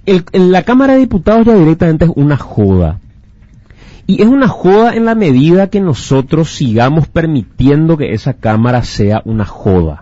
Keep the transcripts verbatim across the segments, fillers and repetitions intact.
el, el, la Cámara de Diputados ya directamente es una joda. Y es una joda en la medida que nosotros sigamos permitiendo que esa Cámara sea una joda.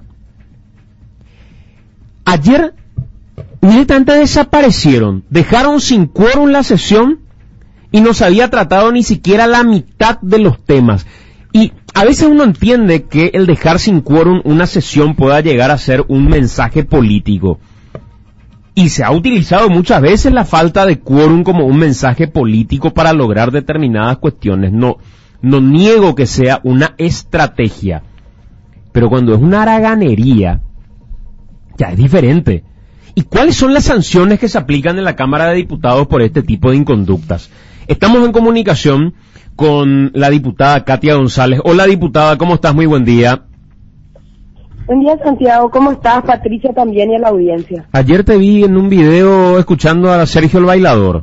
Ayer directamente desaparecieron, dejaron sin quórum la sesión y no se había tratado ni siquiera la mitad de los temas. Y a veces uno entiende que el dejar sin quórum una sesión pueda llegar a ser un mensaje político. Y se ha utilizado muchas veces la falta de quórum como un mensaje político para lograr determinadas cuestiones. No, no niego que sea una estrategia. Pero cuando es una haraganería, ya es diferente. ¿Y cuáles son las sanciones que se aplican en la Cámara de Diputados por este tipo de inconductas? Estamos en comunicación con la diputada Katia González. Hola, diputada, ¿cómo estás? Muy buen día. Buen día, Santiago, ¿cómo estás? Patricia también y a la audiencia. Ayer te vi en un video escuchando a Sergio el Bailador.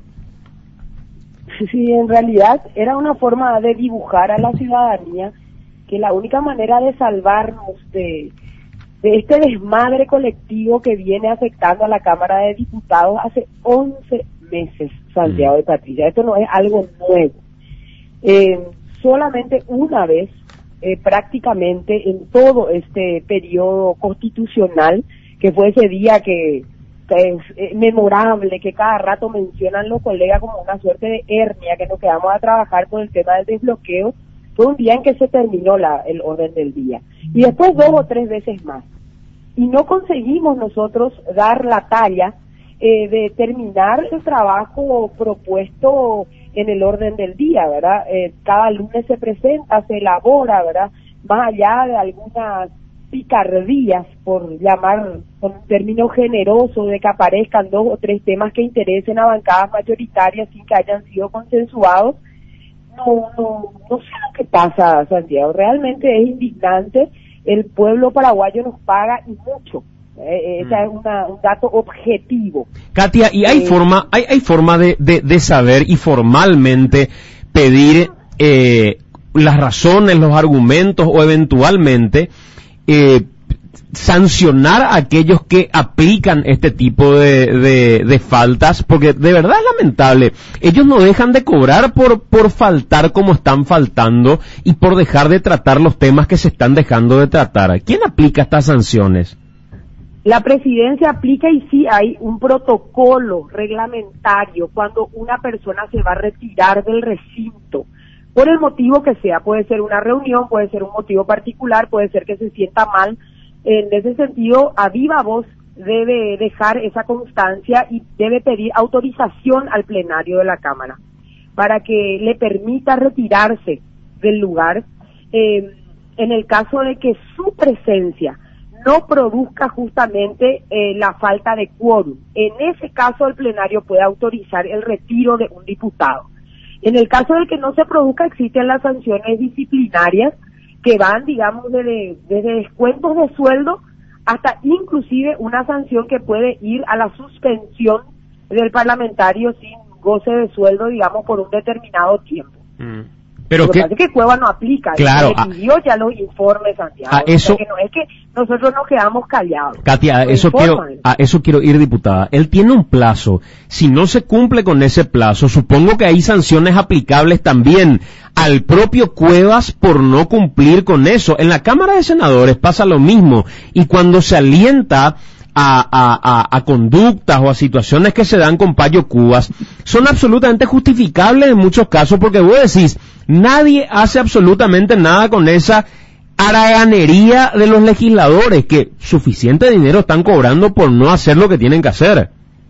Sí, en realidad era una forma de dibujar a la ciudadanía que la única manera de salvarnos de, de este desmadre colectivo que viene afectando a la Cámara de Diputados hace once meses, Santiago mm. y Patricia. Esto no es algo nuevo. Eh, solamente una vez, eh, prácticamente en todo este periodo constitucional, que fue ese día que, que es eh, memorable, que cada rato mencionan los colegas como una suerte de hernia, que nos quedamos a trabajar con el tema del desbloqueo, fue un día en que se terminó la, el orden del día. Y después dos o tres veces más. Y no conseguimos nosotros dar la talla eh, de terminar el trabajo propuesto en el orden del día, ¿verdad? Eh, cada lunes se presenta, se elabora, ¿verdad? Más allá de algunas picardías, por llamar con un término generoso, de que aparezcan dos o tres temas que interesen a bancadas mayoritarias sin que hayan sido consensuados. No, no, no sé lo que pasa, Santiago. Realmente es indignante. El pueblo paraguayo nos paga y mucho. Eh, ese es una, un dato objetivo. Katia, ¿y hay eh, forma hay, hay forma de, de, de saber y formalmente pedir eh, las razones, los argumentos o eventualmente eh, sancionar a aquellos que aplican este tipo de, de, de faltas? Porque de verdad es lamentable. Ellos no dejan de cobrar por, por faltar como están faltando y por dejar de tratar los temas que se están dejando de tratar. ¿Quién aplica estas sanciones? La presidencia aplica, y sí hay un protocolo reglamentario cuando una persona se va a retirar del recinto, por el motivo que sea. Puede ser una reunión, puede ser un motivo particular, puede ser que se sienta mal. En ese sentido, a viva voz debe dejar esa constancia y debe pedir autorización al plenario de la Cámara para que le permita retirarse del lugar eh, en el caso de que su presencia no produzca justamente eh, la falta de quórum. En ese caso, el plenario puede autorizar el retiro de un diputado. En el caso de que no se produzca, existen las sanciones disciplinarias que van, digamos, desde, desde descuentos de sueldo hasta inclusive una sanción que puede ir a la suspensión del parlamentario sin goce de sueldo, digamos, por un determinado tiempo. Mm. Pero lo que pasa es que Cueva no aplica, claro, le pidió ya los informes, Santiago. A eso, o sea que no es que nosotros nos quedamos callados. Katia, a eso quiero, a eso quiero ir, diputada. Él tiene un plazo. Si no se cumple con ese plazo, supongo que hay sanciones aplicables también al propio Cuevas por no cumplir con eso. En la Cámara de Senadores pasa lo mismo. Y cuando se alienta A, a, a, a conductas o a situaciones que se dan con Payo Cubas, son absolutamente justificables en muchos casos, porque vos decís, nadie hace absolutamente nada con esa haraganería de los legisladores, que suficiente dinero están cobrando por no hacer lo que tienen que hacer.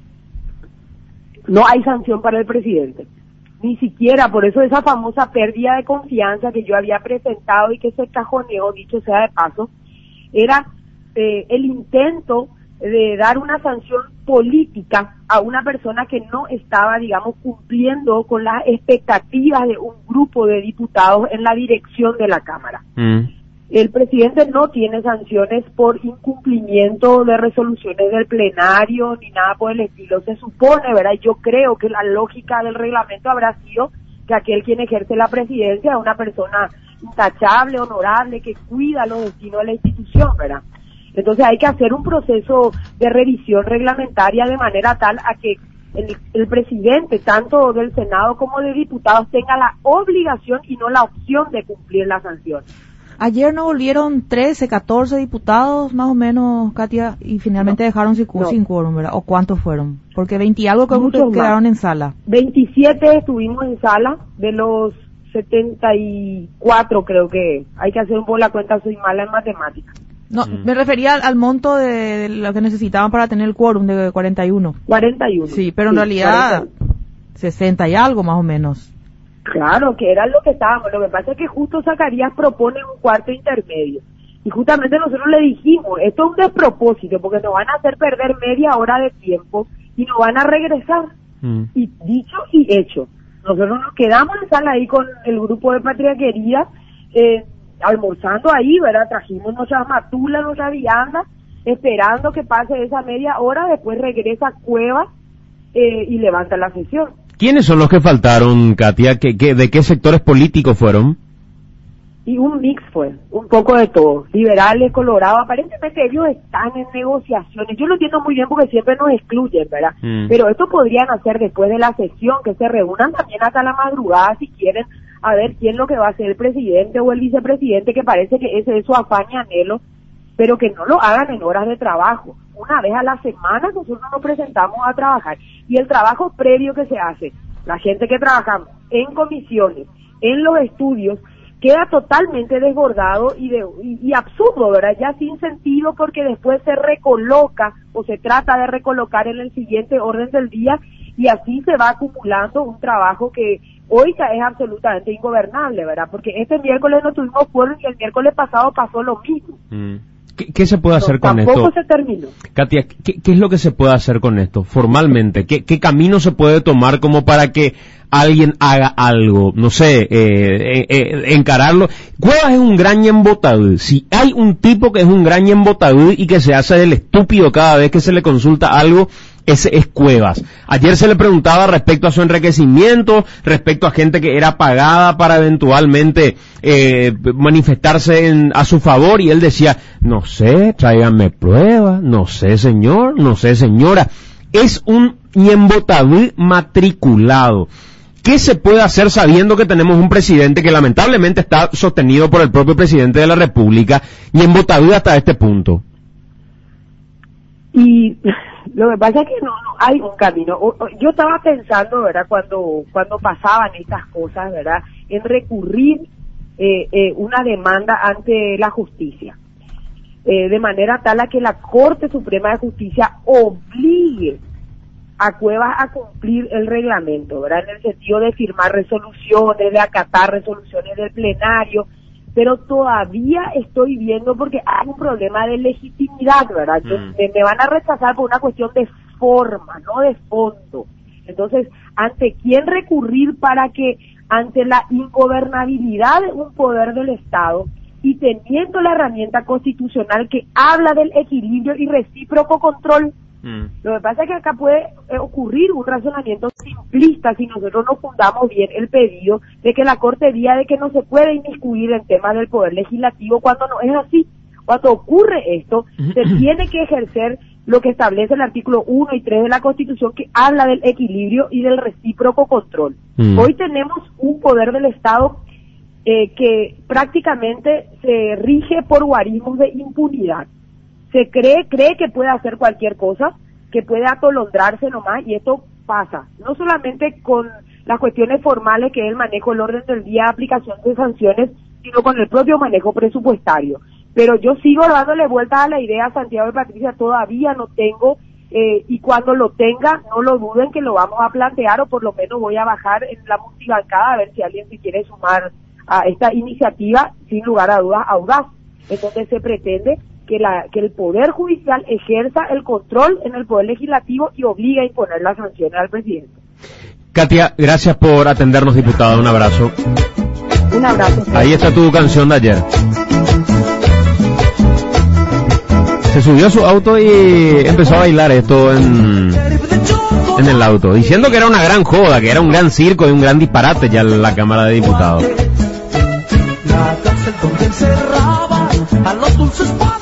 No hay sanción para el presidente, ni siquiera. Por eso esa famosa pérdida de confianza que yo había presentado y que se cajoneó, dicho sea de paso, era eh, el intento de dar una sanción política a una persona que no estaba, digamos, cumpliendo con las expectativas de un grupo de diputados en la dirección de la Cámara. Mm. El presidente no tiene sanciones por incumplimiento de resoluciones del plenario ni nada por el estilo. Se supone, ¿verdad? Yo creo que la lógica del reglamento habrá sido que aquel quien ejerce la presidencia es una persona intachable, honorable, que cuida los destinos de la institución, ¿verdad? Entonces hay que hacer un proceso de revisión reglamentaria de manera tal a que el, el presidente, tanto del Senado como de diputados, tenga la obligación y no la opción de cumplir la sanción. Ayer no volvieron trece, catorce diputados, más o menos, Katia, y finalmente no, dejaron sin, no. sin quórum, ¿verdad? ¿O cuántos fueron? Porque veinte y algo creo que quedaron en sala. veintisiete estuvimos en sala, de los setenta y cuatro creo que, hay que hacer un poco la cuenta, soy mala en matemáticas. No, mm. me refería al, al monto de, de lo que necesitaban para tener el quórum de cuarenta y uno. cuarenta y uno. Sí, pero en sí, realidad cuarenta y uno. sesenta y algo más o menos. Claro, que era lo que estábamos. Lo que pasa es que justo Zacarías propone un cuarto intermedio. Y justamente nosotros le dijimos, esto es un despropósito, porque nos van a hacer perder media hora de tiempo y nos van a regresar. Mm. Y dicho y hecho, nosotros nos quedamos en sala ahí con el grupo de Patria Querida, eh, almorzando ahí, ¿verdad? Trajimos nuestras matulas, nuestras viandas, esperando que pase esa media hora, después regresa a Cueva eh, y levanta la sesión. ¿Quiénes son los que faltaron, Katia? ¿Qué, qué, ¿De qué sectores políticos fueron? Y un mix fue, un poco de todo. Liberales, colorados, aparentemente ellos están en negociaciones. Yo lo entiendo muy bien porque siempre nos excluyen, ¿verdad? Mm. Pero esto podrían hacer después de la sesión, que se reúnan también hasta la madrugada si quieren, a ver quién es lo que va a ser el presidente o el vicepresidente, que parece que ese es su afán y anhelo, pero que no lo hagan en horas de trabajo. Una vez a la semana nosotros nos presentamos a trabajar, y el trabajo previo que se hace, la gente que trabajamos en comisiones, en los estudios, queda totalmente desbordado y, de, y, y absurdo, ¿verdad? Ya sin sentido, porque después se recoloca o se trata de recolocar en el siguiente orden del día, y así se va acumulando un trabajo que hoy ya es absolutamente ingobernable, ¿verdad? Porque este miércoles no tuvimos quórum y el miércoles pasado pasó lo mismo. Mm. ¿Qué, ¿Qué se puede hacer no, con tampoco esto? Se terminó. Katia, ¿qué, ¿qué es lo que se puede hacer con esto formalmente? ¿Qué, qué camino se puede tomar como para que alguien haga algo? No sé, eh, eh, eh, encararlo. Cuevas es un gran embotador. Si hay un tipo que es un gran embotador y que se hace el estúpido cada vez que se le consulta algo, ese es Cuevas. Ayer se le preguntaba respecto a su enriquecimiento, respecto a gente que era pagada para eventualmente eh, manifestarse en, a su favor, y él decía, no sé, tráiganme pruebas, no sé señor, no sé señora. Es un ñembotadú matriculado. ¿Qué se puede hacer sabiendo que tenemos un presidente que lamentablemente está sostenido por el propio presidente de la República, ñembotadú hasta este punto? Y lo que pasa es que no, no hay un camino. O, o, yo estaba pensando, ¿verdad?, cuando cuando pasaban estas cosas, ¿verdad?, en recurrir eh, eh, una demanda ante la justicia, eh, de manera tal a que la Corte Suprema de Justicia obligue a Cuevas a cumplir el reglamento, ¿verdad?, en el sentido de firmar resoluciones, de acatar resoluciones del plenario. Pero todavía estoy viendo, porque hay un problema de legitimidad, ¿verdad? Mm. Me, me van a rechazar por una cuestión de forma, no de fondo. Entonces, ¿ante quién recurrir para que, ante la ingobernabilidad de un poder del Estado, y teniendo la herramienta constitucional que habla del equilibrio y recíproco control, mm. lo que pasa es que acá puede ocurrir un razonamiento simplista si nosotros no fundamos bien el pedido de que la Corte diga de que no se puede inmiscuir en temas del poder legislativo, cuando no es así. Cuando ocurre esto, se tiene que ejercer lo que establece el artículo uno y tres de la Constitución, que habla del equilibrio y del recíproco control. Mm. Hoy tenemos un poder del Estado eh, que prácticamente se rige por guarismos de impunidad. Se cree, cree que puede hacer cualquier cosa, que puede atolondrarse nomás, y esto pasa, no solamente con las cuestiones formales, que es el manejo del orden del día, aplicación de sanciones, sino con el propio manejo presupuestario. Pero yo sigo dándole vueltas a la idea, Santiago y Patricia, todavía no tengo, eh, y cuando lo tenga, no lo duden que lo vamos a plantear, o por lo menos voy a bajar en la multibancada a ver si alguien se quiere sumar a esta iniciativa, sin lugar a dudas, audaz, en donde se pretende que la que el Poder Judicial ejerza el control en el Poder Legislativo y obliga a imponer las sanciones al presidente. Katia, gracias por atendernos, diputada. Un abrazo. Un abrazo. Ahí está tu canción de ayer. Se subió a su auto y empezó a bailar esto en, en el auto, diciendo que era una gran joda, que era un gran circo y un gran disparate ya la Cámara de Diputados. La cárcel donde encerraba a los dulces